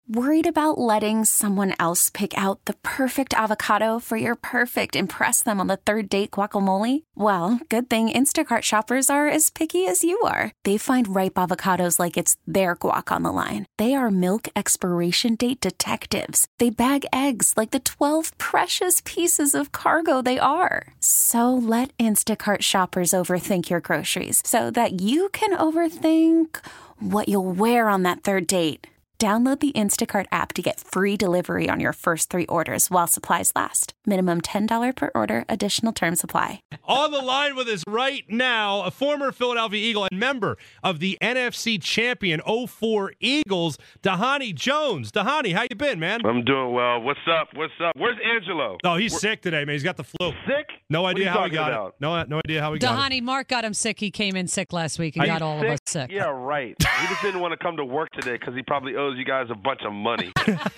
Worried about letting someone else pick out the perfect avocado for your perfect impress them on the third date guacamole? Well, good thing Instacart shoppers are as picky as you are. They find ripe avocados like it's their guac on the line. They are milk expiration date detectives. They bag eggs like the 12 precious pieces of cargo they are. So let Instacart shoppers overthink your groceries so that you can overthink what you'll wear on that third date. Download the Instacart app to get free delivery on your first 3 orders while supplies last. Minimum $10 per order. Additional terms apply. On the line with us right now, a former Philadelphia Eagle and member of the NFC champion 04 Eagles, Dhani Jones. Dhani, how you been, man? I'm doing well. What's up? Where's Angelo? Oh, he's sick today, man. He's got the flu. Sick? No idea how he got about? it. No idea how he got it. Dhani, Mark got him sick. He came in sick last week and got all of us sick. Yeah, right. He just didn't want to come to work today because he probably owes you guys a bunch of money.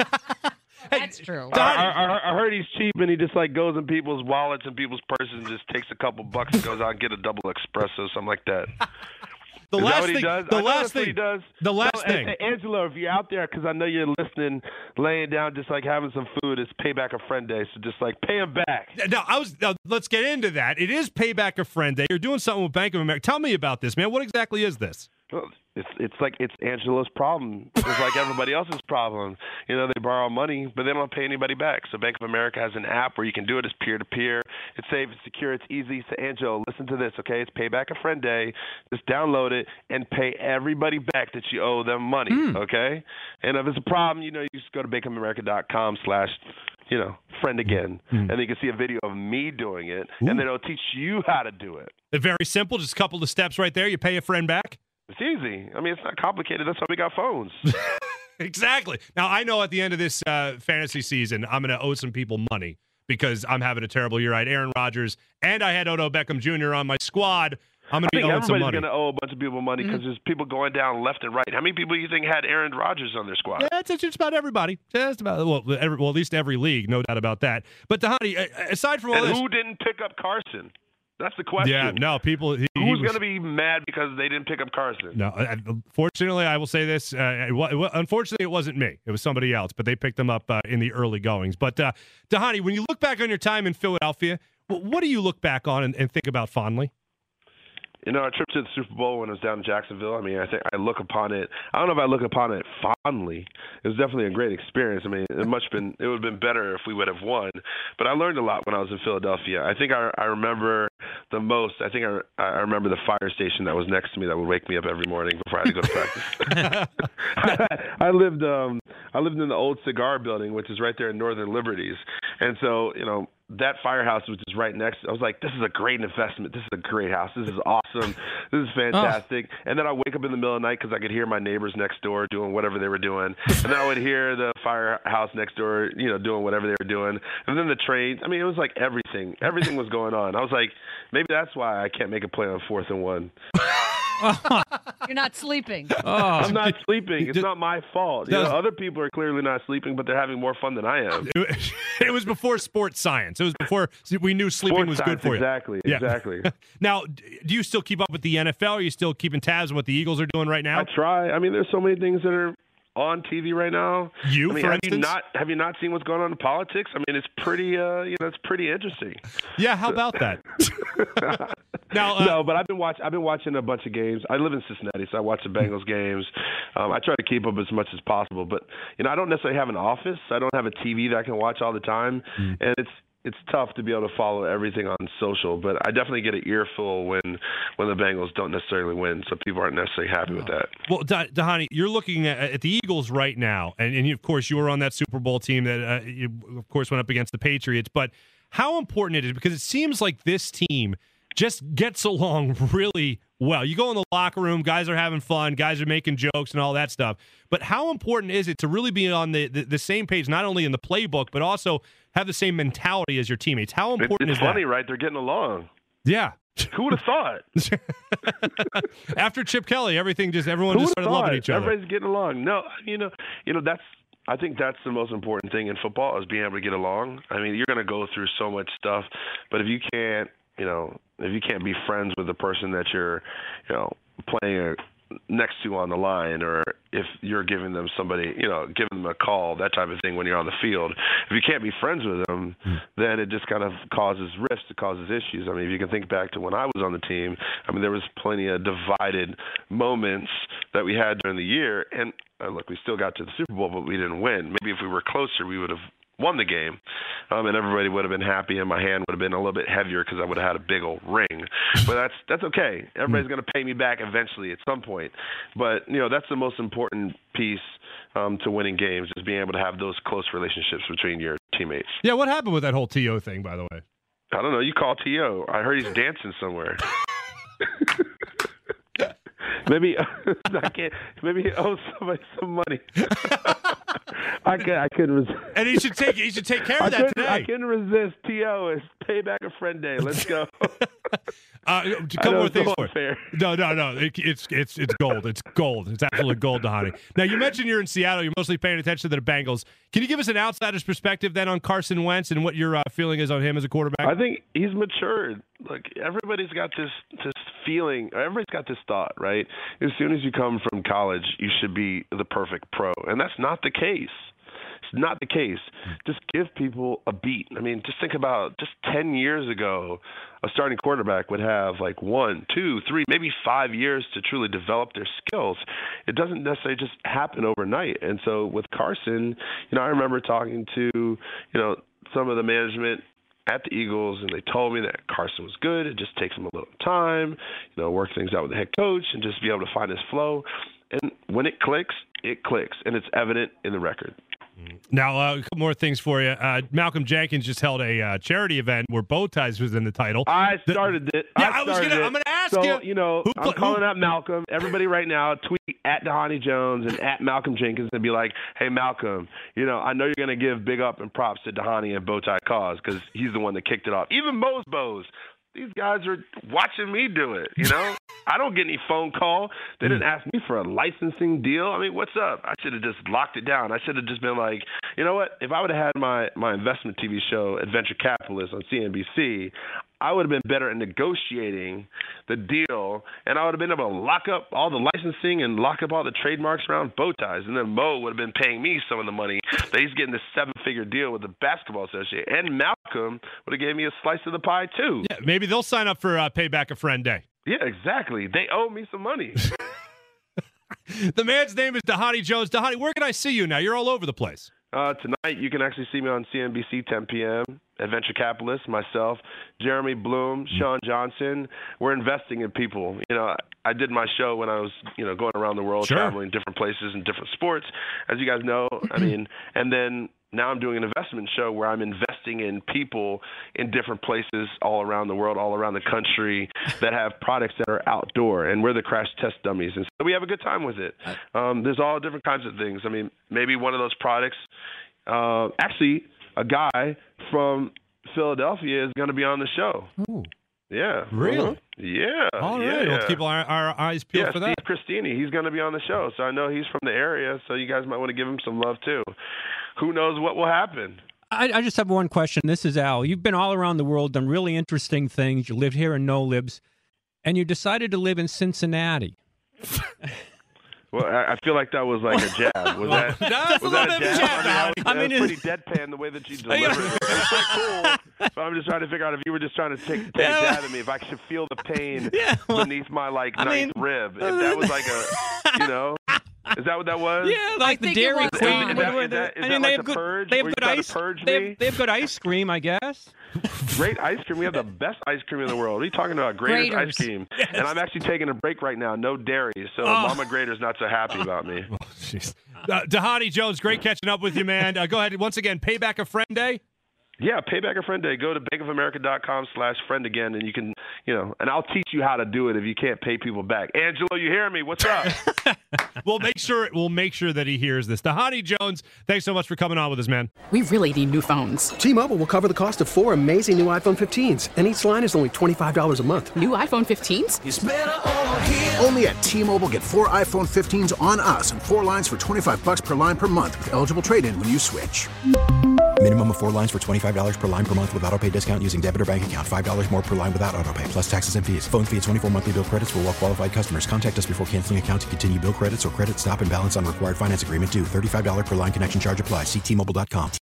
That's true. I heard he's cheap and he just like goes in people's wallets and people's purses and just takes a couple bucks and goes out and get a double espresso, something like that. The Is last that what thing. he does? The last That's what thing. he does. The last thing. Angelo, if you're out there, because I know you're listening, laying down, just like having some food, it's Payback a Friend Day. So just like pay him back. Now, let's get into that. It is Payback a Friend Day. You're doing something with Bank of America. Tell me about this, man. What exactly is this? Well, it's Angelo's problem. It's like everybody else's problem. You know, they borrow money, but they don't pay anybody back. So Bank of America has an app where you can do it. It's peer-to-peer. It's safe, it's secure, it's easy. So Angelo, listen to this, okay? It's Payback a Friend Day. Just download it and pay everybody back that you owe them money, okay? And if it's a problem, you just go to bankofamerica.com/ friend again. And then you can see a video of me doing it, and then it'll teach you how to do it. It's very simple. Just a couple of steps right there. You pay a friend back. It's easy. I mean, it's not complicated. That's why we got phones. Exactly. Now, I know at the end of this fantasy season, I'm going to owe some people money because I'm having a terrible year. I had Aaron Rodgers, and I had Odell Beckham Jr. on my squad. I'm going to be owing some money. Everybody's going to owe a bunch of people money because there's people going down left and right. How many people do you think had Aaron Rodgers on their squad? Yeah, it's just about everybody. Just about at least every league, no doubt about that. But Dhani, aside from all this, who didn't pick up Carson? That's the question. Yeah, no, people. Who's going to be mad because they didn't pick up Carson? No, fortunately, I will say this. Unfortunately, it wasn't me. It was somebody else, but they picked them up in the early goings. But Dhani, when you look back on your time in Philadelphia, what do you look back on and think about fondly? Our trip to the Super Bowl when I was down in Jacksonville, I mean, I think I look upon it. I don't know if I look upon it fondly. It was definitely a great experience. I mean, it would have been better if we would have won. But I learned a lot when I was in Philadelphia. I think I remember the most. I think I remember the fire station that was next to me that would wake me up every morning before I had to go to practice. I lived in the old cigar building, which is right there in Northern Liberties, and so that firehouse, which is right next, I was like, this is a great investment. This is a great house. This is awesome. This is fantastic. Oh. And then I wake up in the middle of the night because I could hear my neighbors next door doing whatever they were doing. And then I would hear the firehouse next door, doing whatever they were doing. And then the trains. I mean, it was like everything. Everything was going on. I was like, maybe that's why I can't make a play on 4th and 1. You're not sleeping. I'm not sleeping. It's not my fault. Other people are clearly not sleeping, but they're having more fun than I am. It was before sports science. It was before we knew sleeping was good for you. Exactly. Now, do you still keep up with the NFL? Are you still keeping tabs on what the Eagles are doing right now? I try. I mean, there's so many things that are on TV right now. For instance? Have you not seen what's going on in politics? I mean, it's pretty, it's pretty interesting. Yeah, how about that? No, but I've been watching a bunch of games. I live in Cincinnati, so I watch the Bengals games. I try to keep up as much as possible, but I don't necessarily have an office. I don't have a TV that I can watch all the time, and it's tough to be able to follow everything on social, but I definitely get an earful when the Bengals don't necessarily win, so people aren't necessarily happy with that. Well, Dhani, you're looking at the Eagles right now, and of course you were on that Super Bowl team that you, of course, went up against the Patriots, but how important it is, because it seems like this team just gets along really well. You go in the locker room, guys are having fun, guys are making jokes and all that stuff, but how important is it to really be on the same page, not only in the playbook, but also have the same mentality as your teammates? How important is that? It's funny, right? They're getting along. Yeah. Who would have thought? After Chip Kelly, everyone just started loving each other. Everybody's getting along. No, I think that's the most important thing in football is being able to get along. I mean, you're going to go through so much stuff, but if you can't be friends with the person that you're, playing next to on the line, or if you're giving them somebody, giving them a call, that type of thing when you're on the field. If you can't be friends with them, then it just kind of causes rifts, it causes issues. I mean, if you can think back to when I was on the team, I mean, there was plenty of divided moments that we had during the year, and look, we still got to the Super Bowl, but we didn't win. Maybe if we were closer, we would have won the game, and everybody would have been happy, and my hand would have been a little bit heavier because I would have had a big old ring. But that's okay. Everybody's going to pay me back eventually at some point. But that's the most important piece to winning games, is being able to have those close relationships between your teammates. Yeah, what happened with that whole T.O. thing, by the way? I don't know. You call T.O. I heard he's dancing somewhere. Maybe Maybe he owes somebody some money. I couldn't resist. And he should take care of that today. I couldn't resist. T.O. It's Payback a Friend Day. Let's go. A couple more things for it. No. It's gold. It's gold. It's absolute gold, Dhani. Now, you mentioned you're in Seattle. You're mostly paying attention to the Bengals. Can you give us an outsider's perspective then on Carson Wentz and what your feeling is on him as a quarterback? I think he's matured. Look, everybody's got this feeling. Everybody's got this thought, right? As soon as you come from college, you should be the perfect pro, and that's not the case. It's not the case. Just give people a beat. I mean, just think about just 10 years ago, a starting quarterback would have like 1, 2, 3, maybe 5 years to truly develop their skills. It doesn't necessarily just happen overnight. And so with Carson, I remember talking to, some of the management at the Eagles, and they told me that Carson was good. It just takes him a little time, work things out with the head coach and just be able to find his flow. And when it clicks, and it's evident in the record. Now, a couple more things for you. Malcolm Jenkins just held a charity event where Bow Ties was in the title. I started it. I'm going to ask you. So, I'm calling out Malcolm. Everybody right now, tweet at Dhani Jones and at Malcolm Jenkins and be like, hey, Malcolm, I know you're going to give big up and props to Dhani and Bow Tie Cause because he's the one that kicked it off. Even Mo's Bows. These guys are watching me do it, I don't get any phone call. They didn't ask me for a licensing deal. I mean, what's up? I should have just locked it down. I should have just been like, you know what? If I would have had my investment TV show, Adventure Capitalist, on CNBC, I would have been better at negotiating the deal, and I would have been able to lock up all the licensing and lock up all the trademarks around Bow Ties. And then Mo would have been paying me some of the money that he's getting this 7-figure deal with the Basketball Association. And Malcolm would have gave me a slice of the pie, too. Yeah, maybe they'll sign up for Payback a Friend Day. Yeah, exactly. They owe me some money. The man's name is Dhani Jones. Dhani, where can I see you now? You're all over the place. Tonight, you can actually see me on CNBC, 10 p.m., Adventure Capitalist, myself, Jeremy Bloom, Sean Johnson. We're investing in people. I did my show when I was, going around the world, traveling different places and different sports, as you guys know. I mean, and then now I'm doing an investment show where I'm investing in people in different places all around the world, all around the country that have products that are outdoor, and we're the crash test dummies. And so we have a good time with it. There's all different kinds of things. I mean, maybe one of those products, actually a guy from Philadelphia is going to be on the show. Ooh. Yeah. Really? Yeah. All right. Yeah. Let's keep our eyes peeled for that. Steve Christini. He's going to be on the show. So I know he's from the area, so you guys might want to give him some love, too. Who knows what will happen? I just have one question. This is Al. You've been all around the world, done really interesting things. You lived here in No Libs, and you decided to live in Cincinnati. Well, I feel like that was like a jab. Was that a jab? I mean, that was pretty deadpan the way that you delivered it. It's pretty cool. But I'm just trying to figure out if you were just trying to take a jab at me, if I could feel the pain beneath my ninth rib. If that was like a, is that what that was? Yeah, like the Dairy Queen. Is that like the Purge? They have good ice. They have good ice cream, I guess. Great ice cream. We have the best ice cream in the world. What are you talking about? Grater's ice cream. Yes. And I'm actually taking a break right now. No dairy. So Mama Grater's not so happy about me. Oh, jeez. Dhani Jones, great catching up with you, man. Go ahead. Once again, Payback a Friend Day. Yeah, Payback a Friend Day. Go to bankofamerica.com/friend again, and you can, and I'll teach you how to do it if you can't pay people back. Angelo, you hear me? What's up? We'll make sure that he hears this. Dhani Jones, thanks so much for coming on with us, man. We really need new phones. T-Mobile will cover the cost of 4 amazing new iPhone 15s, and each line is only $25 a month. New iPhone 15s? It's better over here. Only at T-Mobile, get 4 iPhone 15s on us and 4 lines for $25 per line per month with eligible trade-in when you switch. Minimum of 4 lines for $25 per line per month with autopay discount using debit or bank account. $5 more per line without autopay, plus taxes and fees. Phone fee at 24 monthly bill credits for well qualified customers. Contact us before canceling account to continue bill credits or credit stop and balance on required finance agreement due. $35 per line connection charge applies. See T-Mobile.com.